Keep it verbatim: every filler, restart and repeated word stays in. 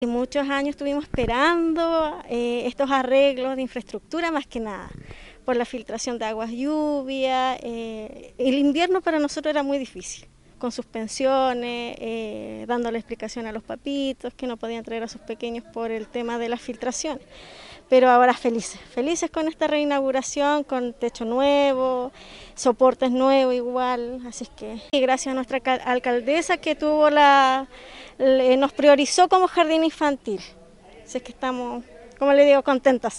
Y muchos años estuvimos esperando eh, estos arreglos de infraestructura más que nada, por la filtración de aguas lluvia. Eh, el invierno para nosotros era muy difícil, con suspensiones, eh, dándole explicación a los papitos que no podían traer a sus pequeños por el tema de las filtraciones. Pero ahora felices, felices con esta reinauguración, con techo nuevo, soportes nuevos igual, así es que y gracias a nuestra alcaldesa que tuvo la, le, nos priorizó como jardín infantil, así es que estamos, como le digo, contentas.